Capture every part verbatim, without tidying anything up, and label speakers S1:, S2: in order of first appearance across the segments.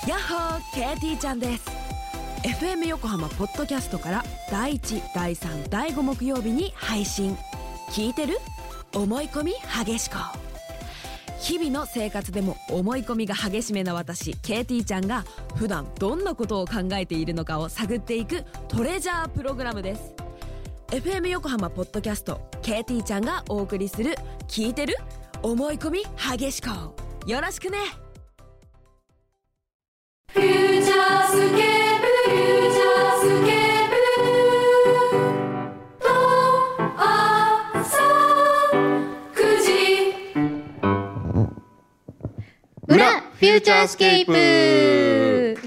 S1: やっほー、ケーティーちゃんです。 エフエム 横浜ポッドキャストからだいいち、だいさん、だいご木曜日に配信。聞いてる？思い込み激しこ。日々の生活でも思い込みが激しめな私 ケーティー ちゃんが普段どんなことを考えているのかを探っていくトレジャープログラムです。 エフエム 横浜ポッドキャスト ケーティー ちゃんがお送りする聞いてる？思い込み激しこ。よろしくね。
S2: フューチャースケープ、フューチャースケープと朝くじ
S3: 裏フューチャースケープ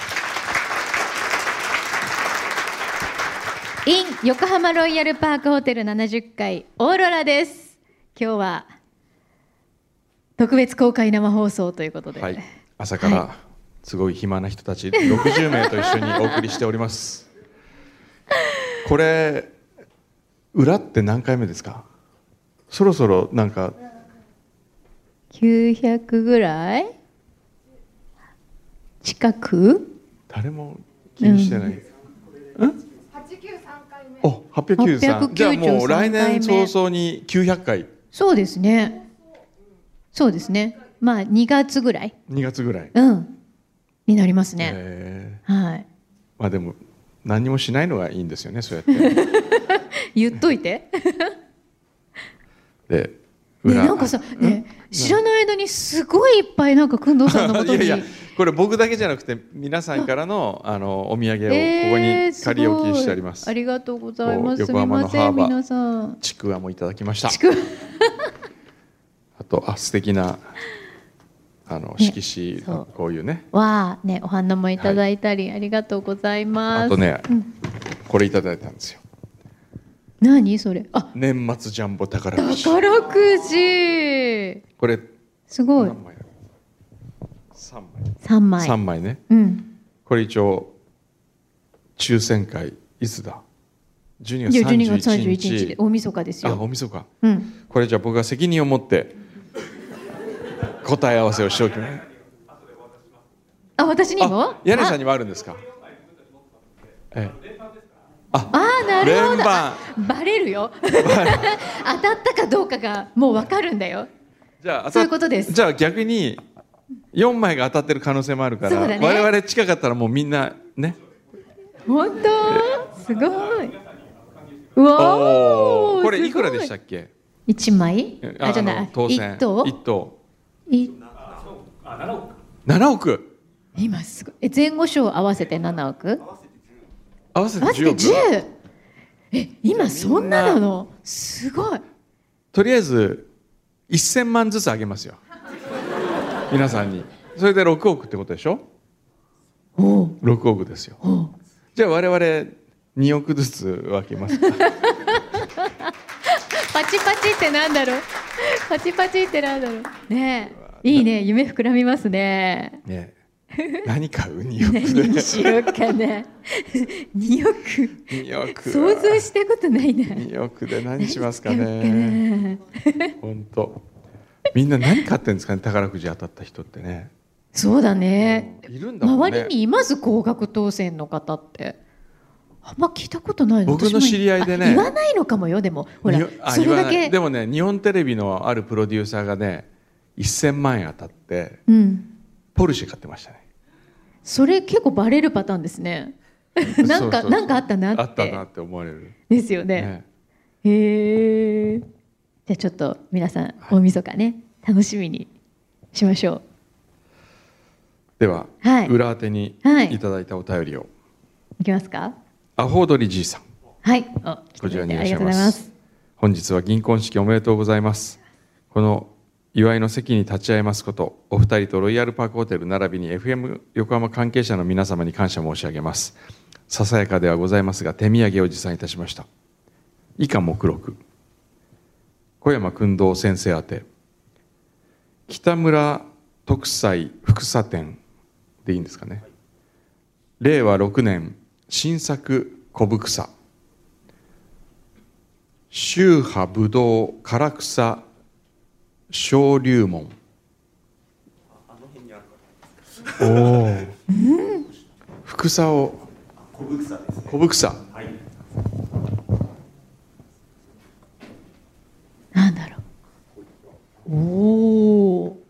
S3: in 横浜ロイヤルパークホテルななじゅっかいオーロラです。今日は特別公開生放送ということで、
S4: はい、朝から、はい、すごい暇な人たちろくじゅうめいと一緒にお送りしております。これ裏って何回目ですか？そろそろなんか
S3: きゅうひゃくぐらい近く？
S4: 誰も気にしてない、うん、ん？
S2: はちきゅうさんかいめ。
S4: お、はっぴゃくきゅうじゅうさん。じゃあもう来年早々にきゅうひゃっかい。そうですね。
S3: そうですね。まあにがつぐらい。
S4: にがつぐらい。
S3: うん。になりますね。
S4: へ
S3: ー、はい。
S4: まあでも何もしないのがいいんですよね、そうやって。
S3: 言っといて。
S4: で、
S3: ね、なんかさ、ね、知らない間にすごいいっぱいなんか工藤さんのことに。
S4: いやいや、これ僕だけじゃなくて皆さんからのあのお土産をここに仮置きしてあります。
S3: えー、すありがとうございます。
S4: 横浜のハーバー、
S3: 皆さん
S4: ちくわもいただきました。
S3: ちくわ
S4: あとあ素敵なあの色紙、ね、こういうね。
S3: わあね、お花もいただいたり、はい、ありがとうございます。
S4: あとね、うん、これいただいたんですよ。
S3: 何それ？あ、
S4: 年末ジャンボ宝くじ。
S3: 宝くじ。
S4: これ
S3: すごい。
S4: 何枚？三枚。
S3: 三枚。
S4: 三枚ね。
S3: うん。
S4: これ一応抽選会いつだ？じゅうにがつさんじゅういちにちで
S3: 大晦日ですよ。
S4: あ、大晦日。
S3: うん。
S4: これじゃあ僕が責任を持って答え合わせをしておきます。
S3: あ、私にも？
S4: 柳さんにもあるんですか？ええ。
S3: ああ、なるほど。
S4: 連番
S3: バレるよ。当たったかどうかがもう分かるんだよ。
S4: じゃあ
S3: そういうことです。
S4: じゃあ逆によんまいが当たってる可能性もあるから、ね、我々近かったらもうみんなね。
S3: 本当？すごい。うわー、
S4: これいくらでしたっけ？
S3: いちまい？
S4: あ、じゃない。当選。
S3: いっ等？
S4: いっ等。
S3: い
S4: ななおく。
S3: 今すごい。え、前後賞合わせてななおく？
S4: 合わせてじゅうおく。
S3: じゅう？え、今そんななの？すごい。
S4: とりあえずせんまんずつあげますよ。皆さんに。それでろくおくってことでしょ？
S3: おう。
S4: ろくおくですよ。じゃあ我々におくずつ分けますか。
S3: パチパチってなんだろう。パチパチってなんだろう。ねえ、いいね、夢膨らみますね。
S4: ねえ、何買う？におくで。
S3: 何しようかな。におく。
S4: におく。
S3: 想像したことないな。
S4: におくで何しますかね。本当。みんな何買ってるんですかね、宝くじ当たった人ってね。
S3: そうだね。
S4: いるんだもんね。
S3: 周りにいます高額当選の方って。あんま聞いたことないの。
S4: 僕の知り合いでね。
S3: 言わないのかもよ、でも。ほら、それだけ。
S4: でもね、日本テレビのあるプロデューサーがね、せんまんえん当たって、
S3: うん、ポ
S4: ルシェ買ってましたね。
S3: それ結構バレるパターンですね。なんか、なんかあったなって。
S4: あったなって思われる。
S3: ですよね。ね、へえ。じゃあちょっと皆さん、大晦日ね、楽しみにしましょう。
S4: では、はい、裏当てにいただいたお便りを。
S3: いきますか。
S4: アホウドリじいさん。
S3: はい。
S4: こちらにいらっしゃいます。本日は銀婚式おめでとうございます。この祝いの席に立ち会えますこと、お二人とロイヤルパークホテル並びに エフエム 横浜関係者の皆様に感謝申し上げます。ささやかではございますが、手土産を持参いたしました。以下目録。小山薫堂先生宛て、北村徳斎福佐店でいいんですかね。れいわろくねん新作小ぶくさ、宗派ぶどう唐草小龍門。 おお。ふくさを。
S5: 小ぶ草ですね。
S4: 小ぶ草。
S5: はい。
S3: なんだろう。おお。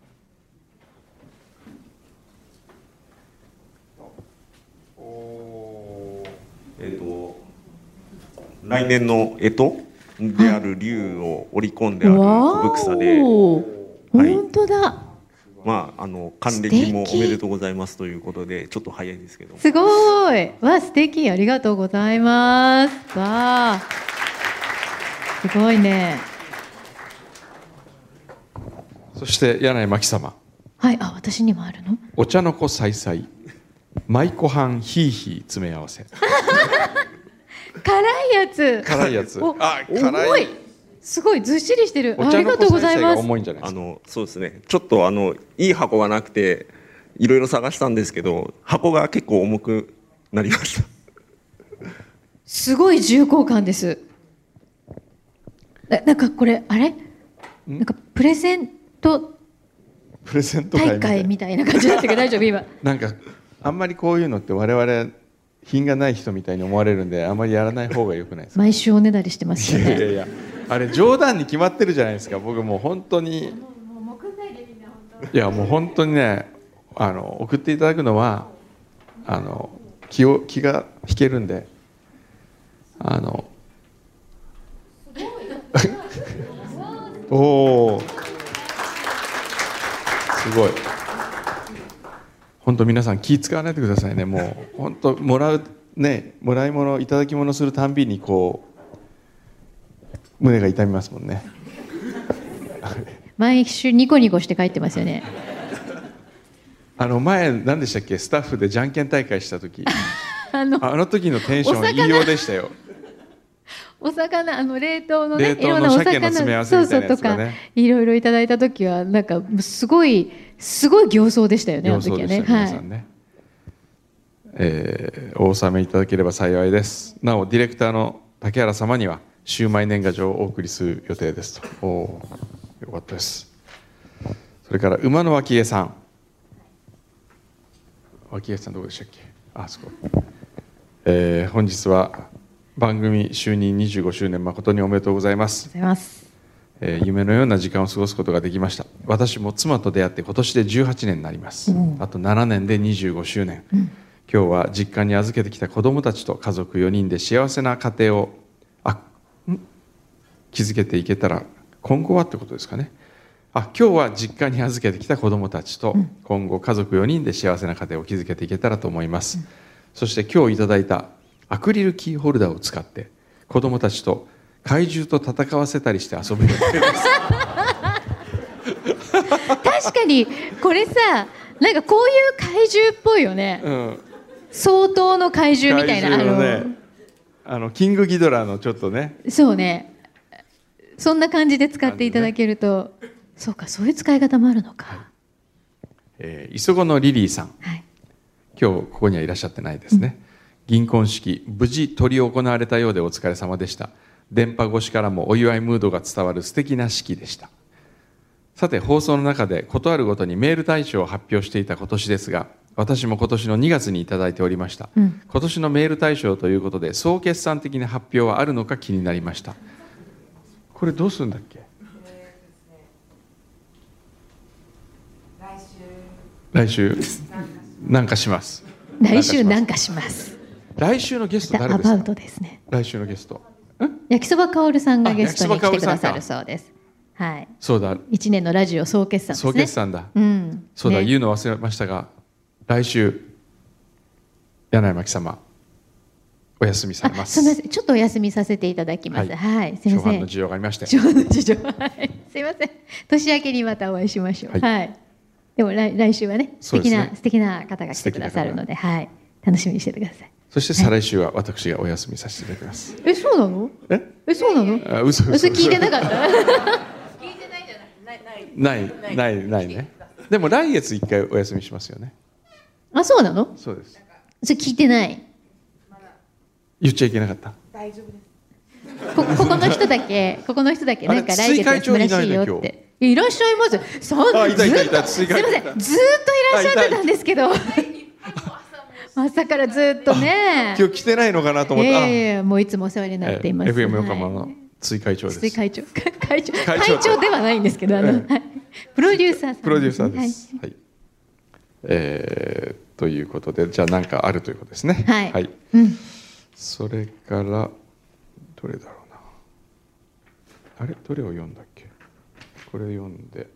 S5: えっと来年の干支である龍を織り込んである小ぶ草で、はい
S3: 本当だ。
S5: まああの還暦もおめでとうございますということでちょっと早いですけど。
S3: すごい。わ、素敵。ありがとうございます。わあ。すごいね。
S4: そして柳井真紀様。
S3: はい。あ、私にもあるの？
S4: お茶の子さいさい。舞妓飯ヒーヒー詰め合わせ。
S3: 辛いやつ。
S4: 辛いやつ。
S3: お
S4: あ、辛
S3: 重い。
S4: い。
S3: すごいずっしりしてる。
S4: お茶の
S3: ありがとう
S4: 子さいさいが
S3: ございます。
S4: 重いんじゃないですか。
S5: あのそうですね。ちょっとあのいい箱がなくていろいろ探したんですけど箱が結構重くなりました。
S3: すごい重厚感です。ななんかこれあれ？なんかプレゼント
S4: プレゼント会み
S3: 大
S4: たい
S3: 会みたいな感じだったけど大丈夫今？
S4: なんかあんまりこういうのって我々品がない人みたいに思われるんであんまりやらない方がよくないですか？
S3: 毎週おねだりしてますよね。
S4: いやいやいや、あれ冗談に決まってるじゃないですか。僕もう本当にいやもう本当にね、あの送っていただくのはあの気を気が引けるんで、あのおお、すごい。本当皆さん気使わないでくださいね。もう本当もらうね、もらい物いただき物するたんびにこう胸が痛みますもんね。
S3: 毎週ニコニコして帰ってますよね。
S4: あの前何でしたっけ、スタッフでじゃんけん大会した時
S3: あの
S4: あの時のテンション
S3: お魚
S4: 異様でしたよ。
S3: お魚、あの冷凍のね、
S4: 冷凍の
S3: いろんなお
S4: 鮭の
S3: 魚、
S4: 詰め合わせみたいなやつがね
S3: そうそうとかいろいろいただいた時はなんかすごいすごい形相でしたよね。あの時はね。
S4: 様相でした皆さんね。えーお納めいただければ幸いです。なおディレクターの竹原様にはシウマイ年賀状をお送りする予定ですと。おー、よかったです。それから馬の脇江さん、脇江さんどこでしたっけ。あそこ、えー本日は番組就任にじゅうごしゅうねん誠におめでとうございます。
S3: ございます。
S4: えー夢のような時間を過ごすことができました。私も妻と出会って今年でじゅうはちねんになります。あとななねんでにじゅうごしゅうねん、今日は実家に預けてきた子どもたちと家族よにんで幸せな家庭をあん築けていけたら、今後はってことですかね。あ、今日は実家に預けてきた子どもたちと今後家族よにんで幸せな家庭を築けていけたらと思います。そして今日いただいたアクリルキーホルダーを使って子どもたちと怪獣と戦わせたりして遊ぶ予定です。
S3: 確かにこれさ、なんかこういう怪獣っぽいよね。
S4: うん、
S3: 相当の怪獣みたいな。
S4: 怪獣の
S3: あ
S4: ね、あのキングギドラのちょっとね、
S3: のそうね。そんな感じで使っていただけると、そうか、そういう使い方もあるのか。
S4: えー磯子のリリーさん、
S3: はい。
S4: 今日ここにはいらっしゃってないですね。銀婚式無事執り行われたようでお疲れ様でした。電波越しからもお祝いムードが伝わる素敵な式でした。さて放送の中で事あるごとにメール大賞を発表していた今年ですが、私も今年のにがつにいただいておりました、うん、今年のメール大賞ということで総決算的な発表はあるのか気になりました。これどうするんだっけ。来週なんかします。
S3: 来週なんかします。
S4: 来週のゲスト誰ですか。
S3: アバウトですね。
S4: 来週のゲスト、
S3: 焼きそばかおるさんがゲストに来てくださるそうです。はい。
S4: そうだ。
S3: 一年のラジオ総決算ですね。
S4: 総決算だ。
S3: うん。
S4: そうだ、
S3: ね、
S4: 言うの忘れましたが、来週柳井真紀様お休みされます。
S3: すみません、ちょっとお休みさせていただきます。はい、はい、すみません。
S4: 初版の事情がありまして。
S3: 初版の事情、はい、すみません。年明けにまたお会いしましょう。はい。はい、でも来来週はね、素敵な、ね、素敵な方が来てくださるので、はい、楽しみにしててください。
S4: そして再来週は私がお休みさせていただきます。
S3: え、そうなの？え、え、そうなの？
S4: あ、嘘嘘。
S3: 聞いてなかった。
S6: 聞いてないじゃない。
S4: ないないないね。でも来月一回お休みしますよね。
S3: あ、そうなの？
S4: そうです。
S3: それ聞いてない。
S4: 言っちゃいけなかった。
S6: 大丈夫です。
S3: こここの人だけここの人だけなんか来月休むらしいよって。 いらっしゃいます。そん
S4: あいたいたいた
S3: ずっと
S4: 追加
S3: すみません、ずっといらっしゃってたんですけど朝からずっとね。
S4: 今日来てないのかなと思って、
S3: いやいやいや、もういつもお世話になっています。
S4: えー エフエム 横浜
S3: はい
S4: の追会長です。
S3: 追会長会長
S4: 会長
S3: 会長ではないんですけど、あの、
S4: え
S3: はいプロデューサーさんですね、
S4: プロデューサーで
S3: はい
S4: す。はい。えーということで、じゃあ何かあるということですね。
S3: はい
S4: はい。
S3: うん、
S4: それからどれだろうな。あれどれを読んだっけ。これ読んで。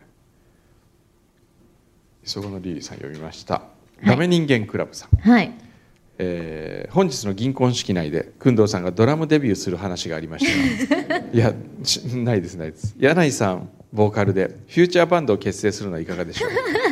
S4: 磯子のリリーさん読みました。
S3: い
S4: ダメ人間クラブさん。
S3: はい。
S4: えー本日の銀婚式内で工藤さんがドラムデビューする話がありましたがいやしないですないです。柳井さんボーカルでフューチャーバンドを結成するのはいかがでしょ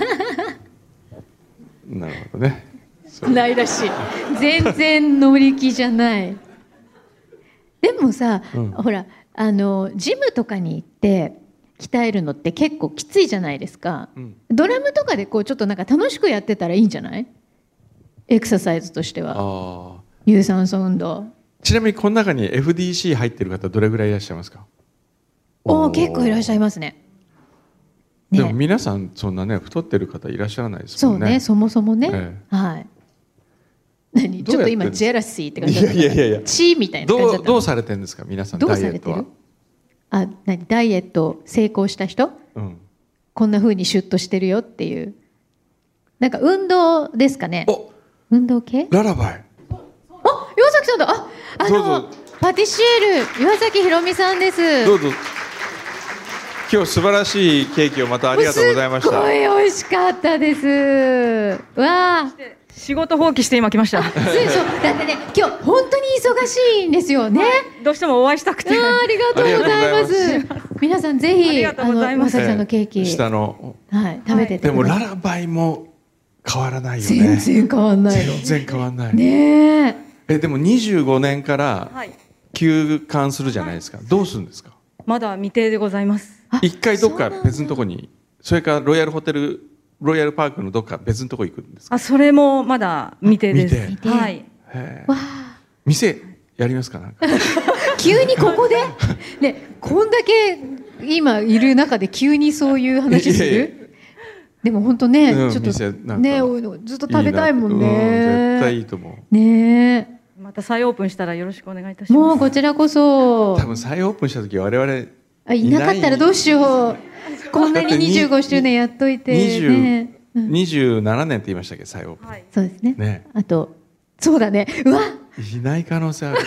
S4: うなるほどね。そう
S3: ないらしい。全然乗り気じゃない。でもさ、
S4: うん
S3: ほらあのジムとかに行って鍛えるのって結構きついじゃないですか。
S4: うん
S3: ドラムとかでこうちょっとなんか楽しくやってたらいいんじゃない？エクササイズとしては。
S4: あー
S3: 有酸素運動。
S4: ちなみにこの中に エフディーシー 入ってる方どれぐらいいらっしゃいますか。
S3: おお、結構いらっしゃいますね。
S4: でも
S3: ね、
S4: 皆さんそんなね太ってる方いらっしゃらないですもね。
S3: そうんね、そもそもね。
S4: え
S3: はい。何
S4: どうやって
S3: ちょっと今ジェラシーって感じだった。
S4: いやいやいやいや
S3: チーみたいな感じだった。
S4: どうどうされてるんですか皆さん
S3: どう
S4: ダイエットは
S3: されてる？。あ、何ダイエット成功した人？
S4: うん。
S3: こんな風にシュッとしてるよっていう。なんか運動ですかね。
S4: お
S3: 運動系？
S4: ララバイ。
S3: あ、岩崎さんだ。あ、あ
S4: どう
S3: の
S4: ぞ
S3: パティシエール岩崎ひろみさんです。
S4: どうぞ。今日素晴らしいケーキをまたありがとうございました。
S3: すっごい美味しかったです。わあ。
S6: 仕事放棄して今来ました。
S3: そうそう。だってね、今日本当に忙しいんですよね。
S6: どうしてもお会いしたくて。
S3: あーありがとうございます。皆さんぜひ
S6: ありがとうございます
S3: あの岩崎さんのケーキ、
S4: 下の
S3: はい、食べてって
S4: でも
S3: ください。
S4: ララバイも変わらないよ
S3: 全
S4: ね。
S3: 然変わんないの。
S4: 全然変わんない。
S3: ねえ。
S4: えでもにじゅうごねんから
S6: はい。
S4: 休館するじゃないですか。どうするんですか。
S6: まだ未定でございます。
S3: あ
S4: 一回どっか
S3: そうなんだ
S4: 別のとこに、それからロイヤルホテルロイヤルパークのどっか別のとこ行くんですか。
S6: あ、それもまだ未定です。
S4: 未
S3: 定
S6: はい。
S4: へえ
S3: わあ。
S4: 店やりますかなんか。
S3: 急にここでね、こんだけ今いる中で急にそういう話す
S4: いやいや
S3: る。でも本当ね、
S4: うん
S3: ちょっ
S4: 店なんか
S3: とね、おずっと食べたいもん
S4: いいなうん
S3: ね。
S4: 絶対いいと思う。
S3: ね
S6: また再オープンしたらよろしくお願いいた
S3: え。
S6: します。
S3: もうこちらこそ。
S4: 多分再オープンした時我々
S3: あ、いなかったらどうしよう。こんなににじゅうごしゅうねんやっといて、ね。うん
S4: にじゅうななねんって言いましたっけ再オープン。
S6: はい。
S3: そうですね。
S4: ね
S3: あと、そうだね。うわ。
S4: いない可能性ある。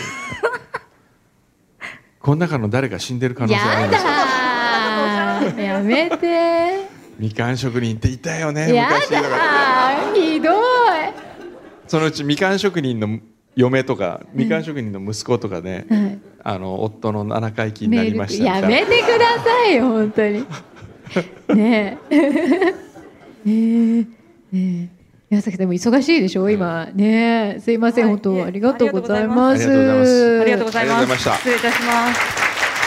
S4: この中の誰か死んでる可能性あ
S3: や
S4: りますよ。
S3: だー。やめて。
S4: みかん職人っていたよね
S3: や
S4: 昔だから
S3: だー。ひどい。
S4: そのうちみかん職人の嫁とかみかん職人の息子とかね、
S3: はい
S4: あの夫の七回忌になりました
S3: やめてくださいよ本当に。ねえ。ねえ。ねえ。岩崎さんも忙しいでしょ今ねえ。すいません、
S6: はい
S3: 本当ありがとうございます。
S4: ありがとうございます
S6: ありがとうございます。
S4: ありがとうございました
S6: 失礼いたします。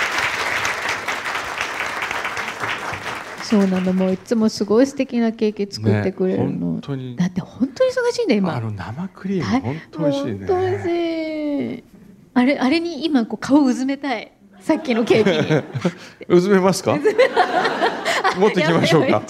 S3: そうなの、もういつもすごい素敵なケーキ作ってくれるの。
S4: ね本当に
S3: だって本当に忙しいんだよ今。
S4: あの生クリー
S3: はい
S4: ム本当美味しいね。
S3: 本当美味しい。あれあれに今こう顔うずめたい。さっきのケーキに。
S4: うずめますか？持ってきましょうか
S3: やばいやばい。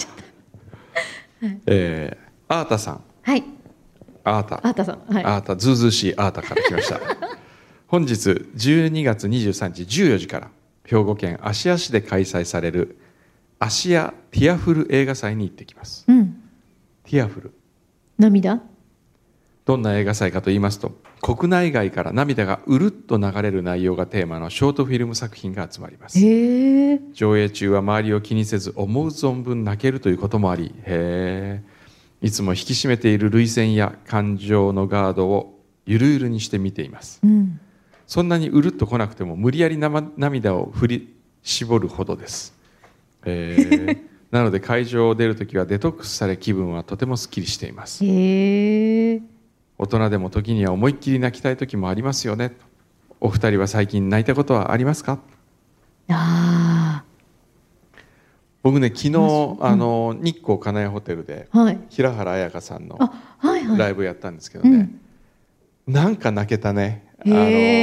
S4: えー、アータさん、
S3: はい。
S4: アータ、
S3: あーたさん、はい。
S4: アータずうずうしいアータから来ました。本日じゅうにがつにじゅうさんにちじゅうよじから兵庫県芦屋市で開催される芦屋ティアフル映画祭に行ってきます。
S3: うん。
S4: ティアフル、
S3: 涙？
S4: どんな映画祭かと言いますと、国内外から涙がうるっと流れる内容がテーマのショートフィルム作品が集まります。
S3: へえ。
S4: 上映中は周りを気にせず思う存分泣けるということもあり、へえ、いつも引き締めている涙腺や感情のガードをゆるゆるにして見ています。
S3: うん。
S4: そんなにうるっと来なくても無理やりなま涙を振り絞るほどです。へえなので会場を出るときはデトックスされ気分はとてもすっきりしています。
S3: へえ。
S4: 大人でも時には思いっきり泣きたい時もありますよね。お二人は最近泣いたことはありますか？
S3: あ
S4: 僕ね昨日、あの日光金谷ホテルで
S3: あ。はい。
S4: 平原綾香さんの
S3: あ、はいはい。
S4: ライブやったんですけどね、なんか泣けたね。あの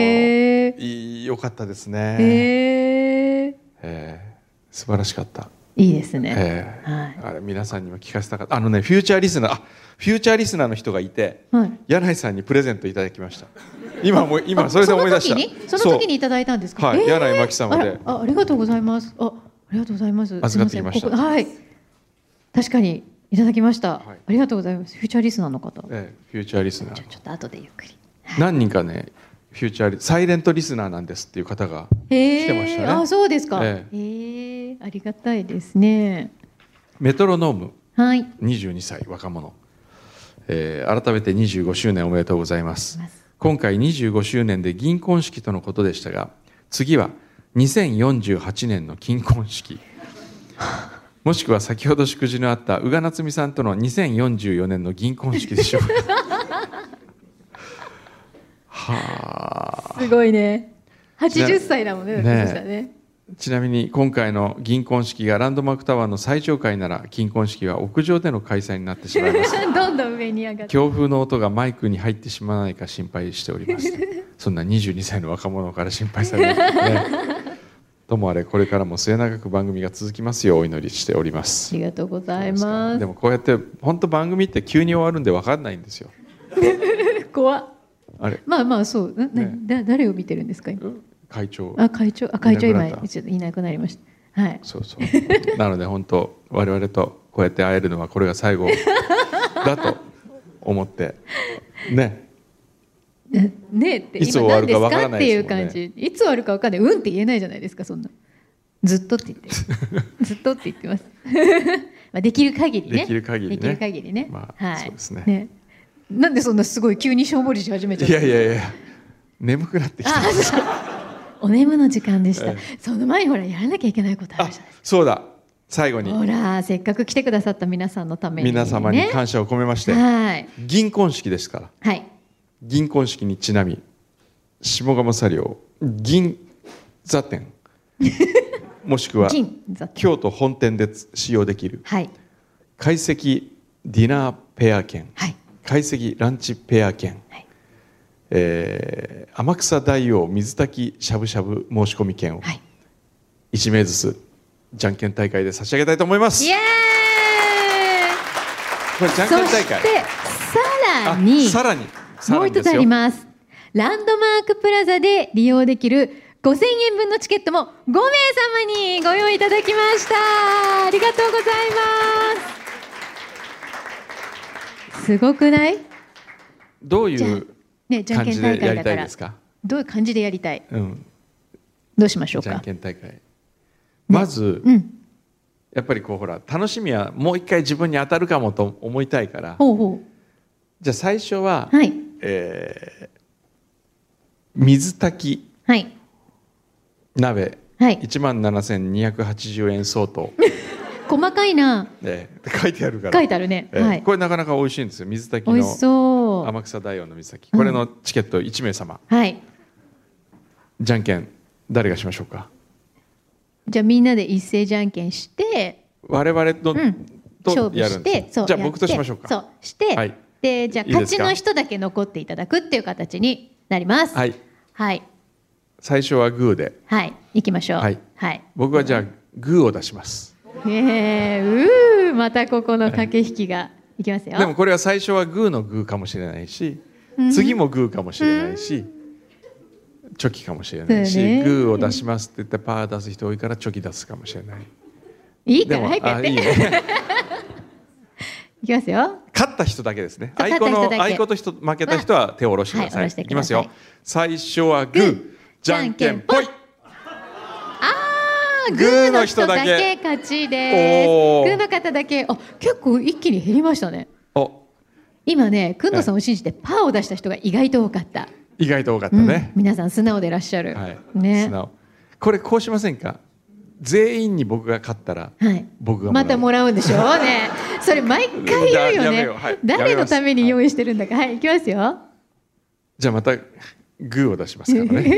S3: へえ。
S4: いい良かったですね。
S3: へえ。
S4: えー素晴らしかった。
S3: いいですね。
S4: えー
S3: はい
S4: あれ皆さんにも聞かせたかった。あのねフューチャーリスナーあフューチャーリスナーの人がいて、
S3: はい
S4: 柳井さんにプレゼントいただきました。今も今それで思い出した。
S3: その時にその時にいただいたんですか。
S4: はい
S3: えー
S4: 柳井真紀様で
S3: あらあありがとうございます。あありがとうございます。
S4: 預かってきました
S3: すいせんここはい確かにいただきました。
S4: はい
S3: ありがとうございます。フューチャーリスナーの方。
S4: えーフューチャーリスナー
S3: ちょちょっと後でゆっくり。
S4: 何人かねフューチャーリサイレントリスナーなんですっていう方が
S3: へ
S4: 来てましたね。
S3: あそうですか。
S4: え
S3: へえありがたいですね。
S4: メトロノーム
S3: はい。
S4: にじゅうにさい若者、えー改めてにじゅうごしゅうねんおめでとうございます。
S3: ます
S4: 今回にじゅうごしゅうねんで銀婚式とのことでしたが、次はにせんよんじゅうはちねんの金婚式もしくは先ほど祝辞のあった宇賀なつみさんとのにせんよんじゅうよねんの銀婚式でしょうかはあ。
S3: すごいね。はちじゅっさいだもんね。
S4: ね
S3: だってそしたらね
S4: ちなみに今回の銀婚式がランドマークタワーの最上階なら金婚式は屋上での開催になってしまいます。
S3: どんどん上に上がって。
S4: 強風の音がマイクに入ってしまわないか心配しております。そんなにじゅうにさいの若者から心配される、ね、ともあれこれからも末永く番組が続きますようお祈りしております
S3: あ。りがとうございます。
S4: でもこうやって本当番組って急に終わるんで分かんないんですよ。
S3: 怖っ。
S4: あれ
S3: まあまあそう。なな
S4: ね
S3: だ誰を見てるんですか今。
S4: 会長
S3: あ会長あ会長今
S4: いなくなった
S3: ちょっといなくなりました。はい。
S4: そうそうなので本当我々とこうやって会えるのはこれが最後だと思ってね
S3: ねえって
S4: いつ終
S3: 今何です
S4: わるかわから
S3: かってい
S4: ないですもんね
S3: う感じ。いつ終わるかわかんない。うんって言えないじゃないですかそんな。ずっとって言ってる。ずっとって言ってます。まあできる限りね。
S4: できる限りね
S3: できる限りね。
S4: まあ
S3: はい。
S4: そうですね
S3: なんでそんなすごい急にしょんぼりし始めちゃっ
S4: い
S3: た。
S4: やいやいや眠くなってきた
S3: あそうお眠の時間でした、
S4: え
S3: その前にほらやらなきゃいけないことあ
S4: あ
S3: るじゃないです
S4: そうだ最後
S3: か。
S4: に
S3: ほらせっかく来てくださった皆さんのために、ね、
S4: 皆様に感謝を込めまして、
S3: はい
S4: 銀婚式ですから
S3: はい
S4: 銀婚式にちなみ下鴨茶寮銀座店もしくは
S3: 金座
S4: 京都本店で使用できる
S3: はい
S4: 懐石ディナーペア券、
S3: はい
S4: 懐石ランチペア券、
S3: はい
S4: えー天草大王水炊きしゃぶしゃぶ申し込み券を
S3: はい
S4: いちめいずつじゃんけん大会で差し上げたいと思います
S3: イエ
S4: これじゃん
S3: ーイそ
S4: けん大会
S3: してさらに
S4: あさらにさ
S3: もう一つあ
S4: らにですよ
S3: りますランドマークプラザで利用できるごせんえんぶんのチケットもごめいさまにご用意いただきましたありがとうございますすごくないじゃあ
S4: どういう
S3: ね、じゃん
S4: 感
S3: けん大
S4: じでやり
S3: 会だから
S4: たいですか、
S3: どういう感じでやりたい
S4: うん、
S3: どうしましょう
S4: じゃん
S3: か
S4: けん大会まず、
S3: うん
S4: やっぱりこうほら楽しみはもう一回自分に当たるかもと思いたいから
S3: ほうほ
S4: じゃあ最初は、
S3: うはい
S4: えー水炊き
S3: はい
S4: 鍋
S3: はい
S4: いちまんななせんにひゃくはちじゅうえん相当、
S3: 細かいな
S4: えー書いてあるから
S3: 書いてあるね、
S4: えー
S3: はい
S4: これなかなか美味しいんですよ水炊き
S3: 美味し
S4: の
S3: そう
S4: 天草大王の水炊きこれのチケットいちめいさま、
S3: はい
S4: じゃんけん誰がしましょうか
S3: じゃあみんなで一斉じゃんけんして
S4: 我々と,、
S3: うん勝負
S4: とやるん
S3: してそう
S4: ですじゃあ
S3: やって
S4: 僕としましょうか
S3: そうして、
S4: はい
S3: でじゃあ
S4: いいですか
S3: 勝ちの人だけ残っていただくっていう形になります
S4: はい
S3: はい
S4: 最初はグーで
S3: はい行きましょう
S4: はい
S3: はい
S4: 僕はじゃあグーを出します
S3: えー、うーまたここの駆け引きがいきますよ
S4: でもこれは最初はグーのグーかもしれないし、次もグーかもしれないし、チョキかもしれないし、
S3: そうね
S4: グーを出しますって言ってパー出す人多いからチョキ出すかもしれない。
S3: いいか
S4: でも
S3: ら早くやって
S4: あいいね。
S3: いきますよ
S4: 勝った人だけですね。
S3: そう
S4: 相子の
S3: 勝った人だけ
S4: 相子と人負けた人は手を下ろしてください。
S3: はい下ろして
S4: いきます
S3: ください
S4: よ。最初はグー、じゃんけんぽい。
S3: あー
S4: グーの人だけ
S3: 勝ちです
S4: おー
S3: グーの方だけあ結構一気に減りましたね
S4: お、
S3: 今ねくんどさんを信じてパーを出した人が意外と多かった、
S4: 意外と多かった
S3: うん
S4: ね。
S3: 皆さん素直でいらっしゃる、
S4: はい。
S3: ね
S4: 素直。これこうしませんか。全員に僕が勝ったら、
S3: はい、
S4: 僕がもらう
S3: またもらうんでしょうねそれ毎回言うよ
S4: ややめ
S3: ね
S4: ようはい
S3: 誰のために用意してるんだかはい、いきますよ
S4: じゃあまたグーを出しますからね。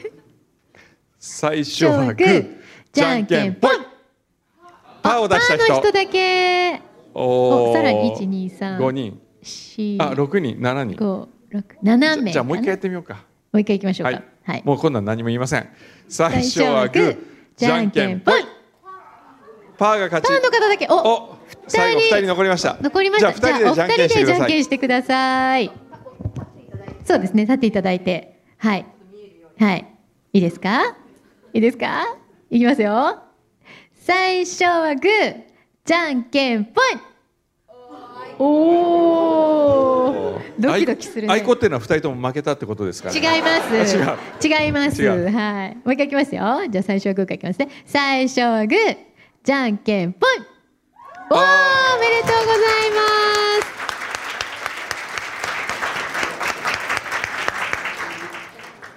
S4: 最初はグー、じゃんけんぽい。パーを出した
S3: パーの人
S4: 人。
S3: だけ
S4: おー
S3: おさらにいちにさん
S4: ごにん。
S3: 四
S4: あ、ろくにん、ななにん。
S3: 五六七名
S4: じゃあもう一回や
S3: か
S4: ってみようか。
S3: なもう一回いきましょうか
S4: は
S3: はいい、
S4: もう今度は何も言いません。最初はグー、じゃんけんぽい。 パーが勝ち。
S3: パーの方だけ。お、
S4: お、最後ふたり残りました。
S3: 残りました。
S4: じゃあふたりでじゃんけんしてください。
S3: じゃあお二人でじゃんけんしてください。そうですね。立っていただいて、はい、はい、いいですか？いいですか？いきますよ。最初はグー、じゃんけんぽい。おお、ドキドキするね。
S4: あいこっていうのはふたりとも負けたってことですかね。
S3: 違います。
S4: 違う。
S3: 違います。
S4: 違う。
S3: はい。もう一回いきますよ。じゃあ最初はグーからいきますね。最初はグー、じゃんけんぽい。おお、おめでとうございます。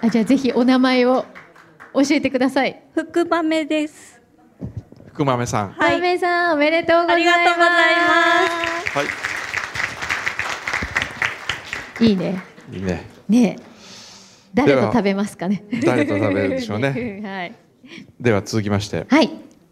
S3: あ、じゃあぜひお名前を教えてください。
S6: 福豆です。
S4: 福豆さん。
S3: はい。福豆さん、おめでとうございます。
S6: ありがとうございます。
S4: はい。
S3: いいね。
S4: いいね。
S3: ねえ。誰と食べますかね。
S4: 誰と食べるでしょうね。
S3: はい。
S4: では続きまして。
S3: はい。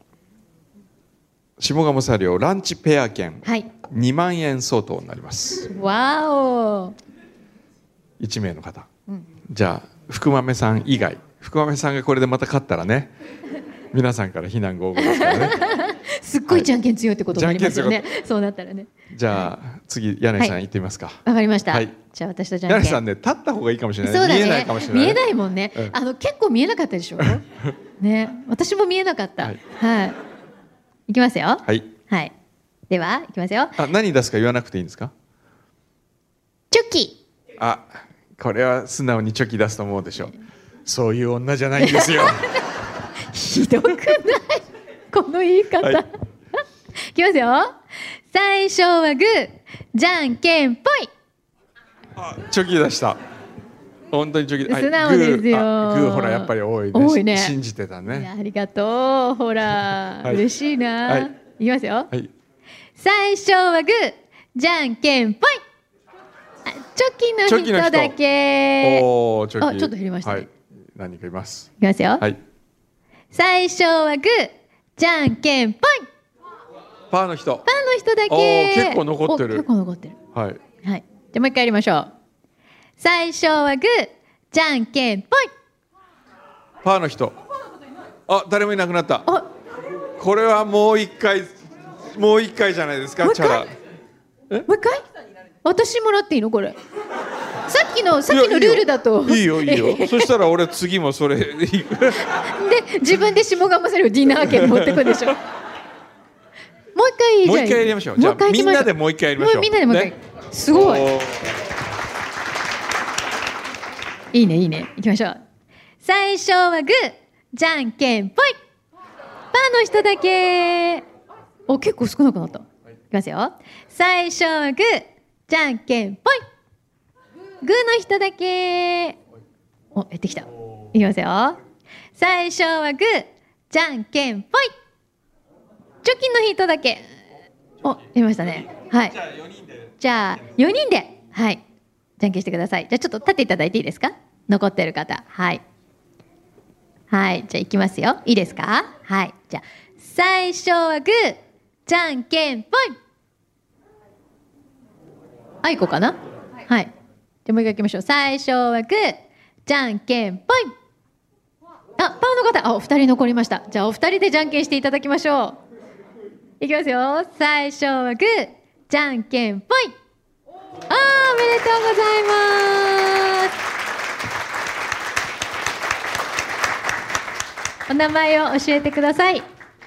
S4: 下鴨茶寮ランチペア券。
S3: はい。
S4: にまんえん相当になります。
S3: わお。
S4: いちめいの方。
S3: うん、
S4: じゃあ福豆さん以外、福豆さんがこれでまた勝ったらね、皆さんから非難合々ですからね。
S3: すっごいじゃんけん強いってことになりますよね。
S4: はい、
S3: そうなったらね。
S4: じゃあ次柳井さん行ってみますか。わ、
S3: はい、かりました。はい、じゃあ私とじゃんけん。
S4: 柳井さんね、立った方がいいかもしれない。
S3: そうだね、
S4: 見えないかもしれない。
S3: 見えないもんね。うん、あの結構見えなかったでしょ。ね、私も見えなかった。はい。はい、いきますよ。
S4: はい。
S3: はい。ではいきますよ。
S4: あ、何出すか言わなくていいんですか。
S3: チョキ。
S4: あ、これは素直にチョキ出すと思うでしょう。そういう女じゃないんですよ。
S3: ひどくないこの言い方。はい、いきますよ。最初はグー、じゃんけんぽい。
S4: あ、チョキ出した。本当にチョキ。
S3: 素直ですよ。
S4: グー、グーほらやっぱり多いね。
S3: 多いね。
S4: 信じてたね。
S3: ありがとう。ほら、はい、嬉しいな。はい、いきますよ。はい、最初はグー、じゃんけんぽい。チョキの人だけ。
S4: おお、チョキ。
S3: あ、ちょっと減りましたね。はい、
S4: 何かいます。
S3: いきますよ。
S4: はい。
S3: 最初はグー、じゃんけんぽい。
S4: パーの人。
S3: パーの人だけ。
S4: おー、結構残ってる。
S3: 結構残ってる。
S4: はい。
S3: はい。じゃあもう一回やりましょう。最初はグー、じゃんけんぽい。
S4: パーの人。あ、誰もいなくなった。
S3: あ、
S4: これはもう一回、もう一回じゃないですか。チャラ。
S3: え？もう一回？私もらっていいのこれ。さっきのさっきのルールだと
S4: いいよいいよ。いいよそしたら俺次もそれで
S3: 自分で下鴨せるディナー券持ってくるでしょ。もう一回
S4: もう一回やりましょう。じゃあみんなでもう一回やりましょう。
S3: みんなでもう一回、ね、すごいいいねいいね。いきましょう。最初はグー、じゃんけんぽい。パーの人だけ。お、結構少なくなった。いきますよ。最初はグー、じゃんけんぽい。グーの人だけ。お、やってきた。いきますよ。最初はグー、じゃんけんぽい。チョキの人だけ。お、やりましたね。はい。じゃあよにんで。じゃあよにんで、はい。じゃんけんしてください。じゃあちょっと立っていただいていいですか。残ってる方、はい。はい、じゃあいきますよ。いいですか。はい。じゃあ最初はグー、じゃんけんぽい。あいこかな。はい。じゃあもう一回いきましょう。最初はグー、じゃんけんぽい。あ、パーの方、あ、お二人残りました。じゃあお二人でじゃんけんしていただきましょう。いきますよ。最初はグー、じゃんけんぽい。あー、おめでとうございます。お名前を教えてください。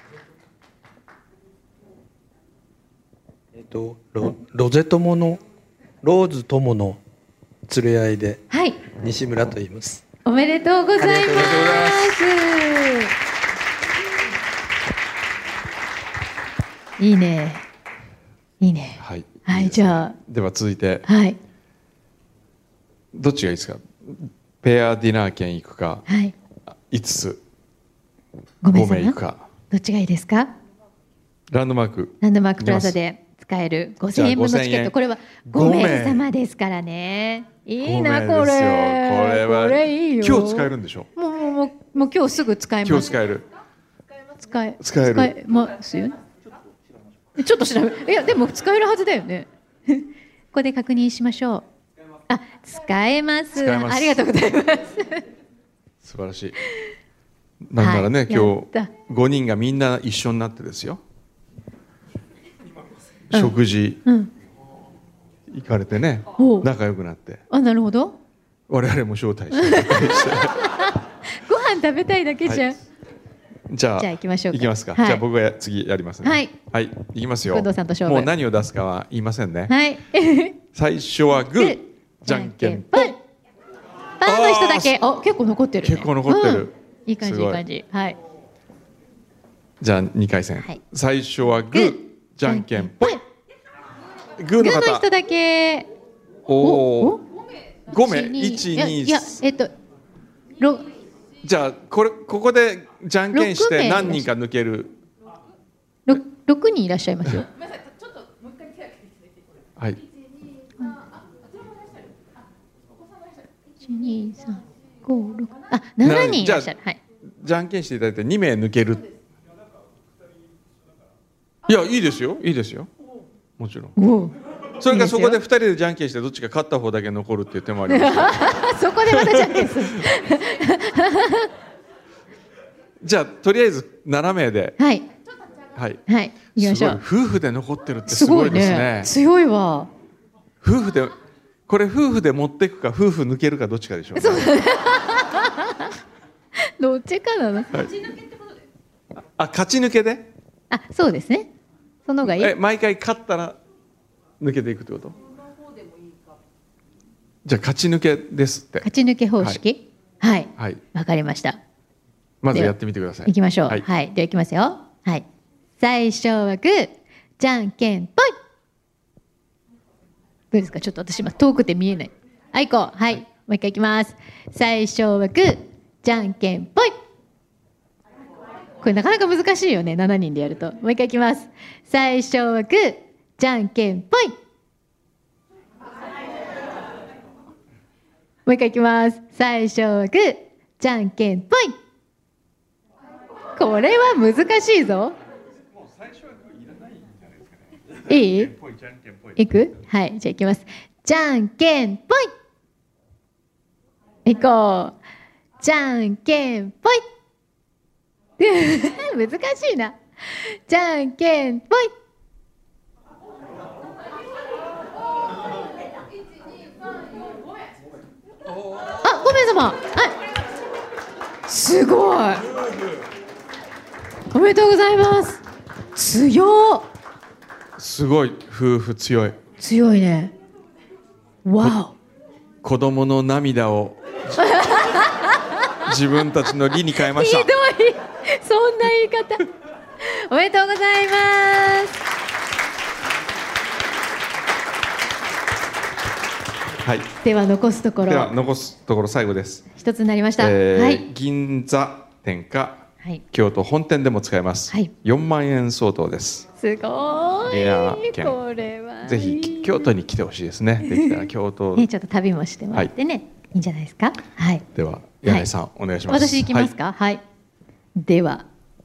S7: えっと、ロ, ロゼ友のローズ友の連れ合いで、はい、西村と言います。
S3: おめでとうございます。いいね。いいね。
S4: はい。
S3: はい、いいじゃあ。
S4: では続いて。
S3: はい。
S4: どっちがいいですか。ペアディナー券行くか。
S3: はい。
S4: いつつ。
S3: ごめん
S4: ごめい行くか。
S3: どっちがいいですか。
S4: ランドマーク。
S3: ランドマークプラザで使えるごせんえんぶんのチケット。これはごめいさまですからね。いいなこれ。こ
S4: れは。
S3: これいいよ。
S4: 今日使えるんでしょ。
S3: もうもうもうもう今日すぐ使えます。
S4: 今日使える。
S3: 使え
S4: 使える。
S3: 使えますよね。ちょっと調べ。いやでも使えるはずだよね。ここで確認しましょう。あ、使えます。
S4: 使えます。
S3: ありがとうございます。
S4: 素晴らしい。なんならね、はい、今日ごにんがみんな一緒になってですよ。 食事
S3: うん
S4: 行かれてね、
S3: おう
S4: 仲良くなって、
S3: あ、なるほど。
S4: 我々も招待して
S3: ご飯食べたいだけじゃん。
S4: はいじゃあ
S3: じゃあ行きましょうか
S4: 行きますか、
S3: はい
S4: じゃあ僕が次やりますね。
S3: はい
S4: はい、行きますよ。
S3: 工藤さんと勝負
S4: もう何を出すかは言いませんね。
S3: はい。
S4: 最初はグー、じゃんけんぽい。
S3: パーの人だけ。お、結構残ってるね。
S4: 結構残ってる
S3: うんいい感じ
S4: すごい
S3: いい感じ。はい。
S4: じゃあにかい戦、
S3: はい
S4: 最初はグー、じゃんけんぽい。グーの
S3: グーの人
S4: 方、
S3: だけ。
S4: おお、ご名、
S3: 一
S4: 一二
S3: いやいやえっとろ
S4: じゃあこれここでじゃんけんして
S3: 六名
S4: 何人か抜ける。
S3: ろ六人いらっしゃいますよ。
S4: はい。
S3: 一二三五六あ七人いらっしゃる。はい。
S4: じゃんけんしていただいてに名抜ける。いやいいですよいいですよもちろん。
S3: おお。
S4: それか
S3: いいですよ
S4: そこでふたりでじゃんけんしてどっちか勝った方だけ残るっていう手もありますよ
S3: そこでまたじゃんけんする。
S4: じゃあとりあえずなな名で、
S3: はい
S4: はい、
S3: はい行きましょう。
S4: すごい夫婦で残ってるってすごいですね。
S3: 強いわ。
S4: 夫婦でこれ夫婦で持っていくか夫婦抜けるかどっちかでしょうね。
S3: どっちかなの。
S4: あ勝ち抜けで
S3: あそうですね。その方がいい。
S4: え毎回勝ったら抜けていくってこと？じゃあ勝ち抜けですって。
S3: 勝ち抜け方式。はい
S4: はい、
S3: わかりました。
S4: まずやってみてください。
S3: 行きましょう。
S4: は
S3: はいい、では行きますよ。はい。最初はグー、じゃんけんぽい。どうですか。ちょっと私今遠くて見えない。はい、こう。はい。もう一回行きます。最初はグー、じゃんけんぽい。これなかなか難しいよね。しちにんでやると。もう一回行きます。最初はグー、じゃんけんぽい。もう一回行きます。最初はグー、じゃんけんぽい。これは難しいぞ。いい？いく？はい、じゃあいきます。じゃんけんぽい。いこう。じゃんけんぽい。難しいな。じゃんけんぽい。あ、ごめん様。はい。すごい。おめでとうございます。強っ。
S4: すごい夫婦強い。
S3: 強いね。わ
S4: 子供の涙を自分たちの利に変え
S3: お。ひど
S4: ました。
S3: い。そんな言い方。おめでとうございます。
S4: はい。
S3: では残すとこ
S4: では
S3: ろ
S4: 残すところ最後です。
S3: 一つになりました。
S4: えー
S3: はい。
S4: 銀座店か
S3: はい。
S4: 京都本店でも使えます。
S3: はい
S4: よんまんえん相当です。
S3: すごい。
S4: レア券
S3: これは。
S4: ぜひ京都に来てほしいですね。できたら京都
S3: ね、ちょっと旅もしてもらってね、い、いんじゃないですか。はい。
S4: では柳井さん、お願いします。
S3: 私行きますか。はい。では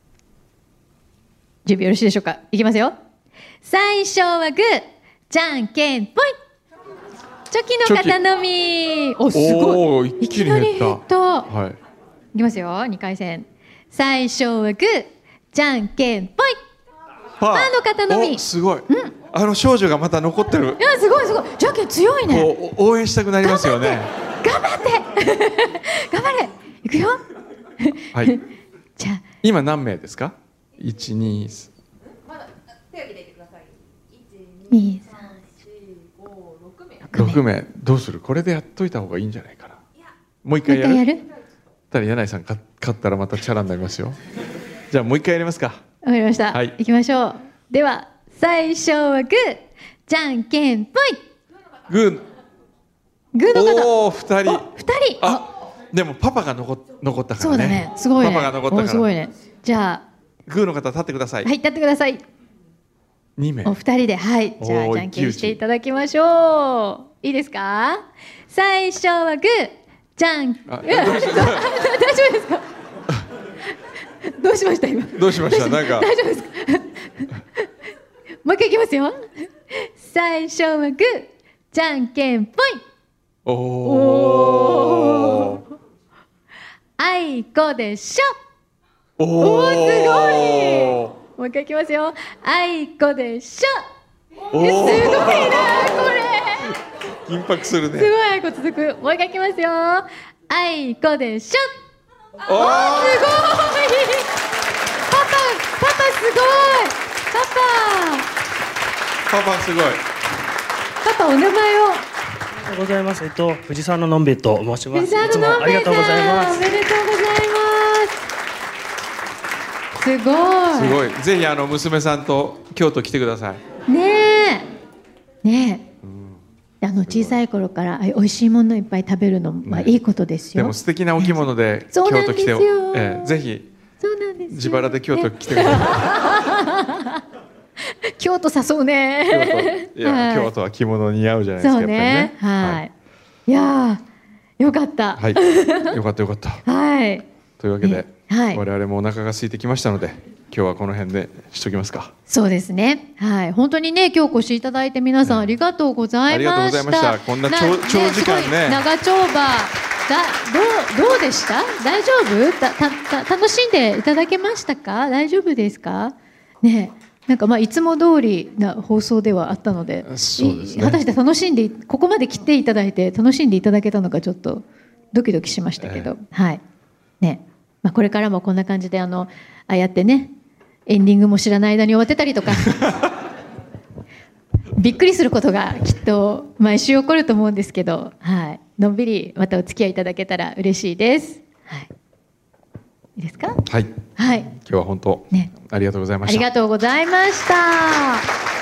S3: 準備よろしいでしょうか。いきますよ。最初はグー、じゃんけんぽい。チョキの方のみ。お、すごい。
S4: おー一気に減った
S3: いきなり減った。
S4: はい。
S3: いきますよ。にかい戦。最初はグー、じゃんけんぽい。
S4: パ
S3: ーの方のみ
S4: おすごい、あの少女がまた残ってる
S3: い。や、すごいすごい。じゃんけん強いね。
S4: こう応援したくなりますよね。
S3: 頑張って頑張れ。いくよ。
S4: はい。
S3: じゃあ
S4: 今何名ですか。一二三。
S3: にさん
S4: 六名。どうする。これでやっといた方がいいんじゃないかな。もう一
S3: もう
S4: 回やる。
S3: 一回やる。
S4: ただ柳井さん勝ったらまたチャラになりますよ。じゃあもう一回やりますか。
S3: わかりました。
S4: はい
S3: 行きましょう。では最初はグー、じゃんけんぽい。
S4: グー。
S3: グーの方。
S4: おお二人。
S3: 二人。
S4: あ、でもパパが残っ残ったからね。
S3: そうだね。すごいね。
S4: パパが残ったから。
S3: おすごいね。じゃ
S4: グーの方立ってください。
S3: あはい、立ってください。
S4: 二名。
S3: お二人で、はい、じゃあ
S4: おー
S3: じゃんけんしていただきましょう。いいですか。最初はグー、じゃん。い
S4: あ
S3: や
S4: どうし
S3: 大丈夫ですか。どうしました今。
S4: どうしました。なんか。
S3: 大丈夫ですか。もう一回いきますよ。最初はグー、じゃんけんぽい。
S4: お
S3: お
S4: お。
S3: あいこでしょ。
S4: おお。
S3: おーすごい。もう一回いきますよ。あいこでしょ。
S4: おお、
S3: すごいなこれ。
S4: 緊迫するね。
S3: すごいあいこ続く。もう一回いきますよ。あいこでしょ。
S4: おー、
S3: すごい。パパパパすごい。パ
S4: パパすごい。
S3: パパパお名前を。
S8: ありがとうございます。えっと藤沢ののんべえと申します。いつもありがとうございます。
S3: おめでとうございます。すごい。
S4: すごい。ぜひあの娘さんと京都来てくださ
S3: い。ねえ。ねえ。あの小さい頃から美味しいものいっぱい食べるのまあいいことですよ。
S4: でも素敵なお着物で京都来て、ええ、ぜひ自腹で京都来てください。
S3: 京都誘うね。
S4: 京都、いや、京都は着物似合うじゃないですか。
S3: そうね。はい。いやよかった。
S4: はい。よかったよかった。
S3: はい。
S4: というわけで我々もお腹が空いてきましたので、今日はこの辺でしときますか。
S3: そうですね。はい。本当にね、今日お越しいただいて皆さんありがとうございました。ありがとうございました。
S4: こんな長時間ね。
S3: 長丁場だどうどうでした？大丈夫？たた楽しんでいただけましたか？大丈夫ですか？ね。なんかまあいつも通りな放送ではあったので、
S4: そうですね、
S3: 果たして楽しんでここまで来ていただいて楽しんでいただけたのかちょっとドキドキしましたけど、えー、はいね、まあ、これからもこんな感じであのああやってねエンディングも知らない間に終わってたりとかびっくりすることがきっと毎週起こると思うんですけど、はい、のんびりまたお付き合いいただけたら嬉しいです。はい、いいですか？
S4: はい。
S3: はい。
S4: 今日は本当、ね、ありがとうございました。
S3: ありがとうございました。